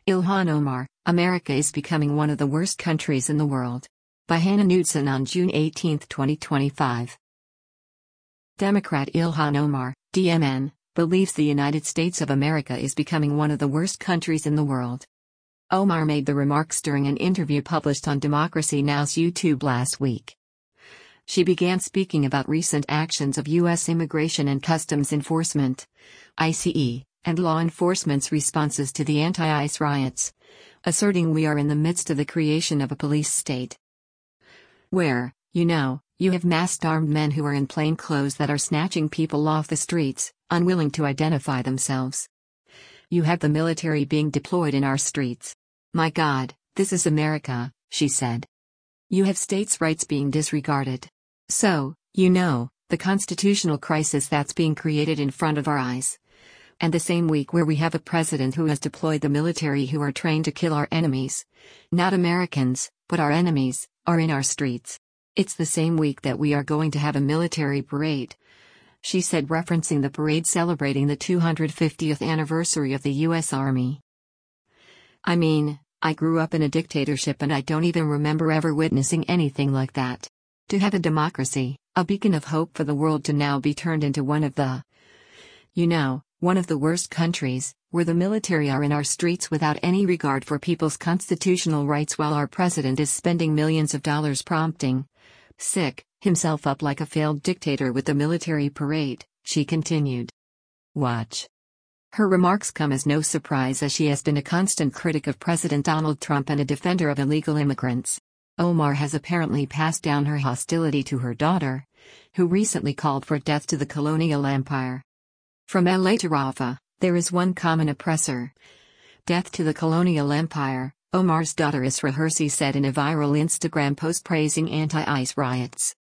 Ilhan Omar, America is becoming one of the worst countries in the world. By Hannah Knudsen on June 18, 2025. Democrat Ilhan Omar, DMN, believes the United States of America is becoming one of the worst countries in the world. Omar made the remarks during an interview published on Democracy Now!'s YouTube last week. She began speaking about recent actions of U.S. Immigration and Customs Enforcement, ICE, and law enforcement's responses to the anti-ICE riots, asserting we are in the midst of the creation of a police state. Where, you have masked armed men who are in plain clothes that are snatching people off the streets, unwilling to identify themselves. You have the military being deployed in our streets. My God, this is America, she said. You have states' rights being disregarded. So, the constitutional crisis that's being created in front of our eyes. And the same week where we have a president who has deployed the military who are trained to kill our enemies. Not Americans, but our enemies, are in our streets. It's the same week that we are going to have a military parade, she said, referencing the parade celebrating the 250th anniversary of the U.S. Army. I mean, I grew up in a dictatorship and I don't even remember ever witnessing anything like that. To have a democracy, a beacon of hope for the world, to now be turned into one of the, one of the worst countries, where the military are in our streets without any regard for people's constitutional rights while our president is spending millions of dollars prompting himself up like a failed dictator with the military parade, she continued. Watch. Her remarks come as no surprise, as she has been a constant critic of President Donald Trump and a defender of illegal immigrants. Omar has apparently passed down her hostility to her daughter, who recently called for death to the colonial empire. From LA to Rafah, there is one common oppressor. Death to the colonial empire, Omar's daughter Isra Hirsi said in a viral Instagram post praising anti-ICE riots.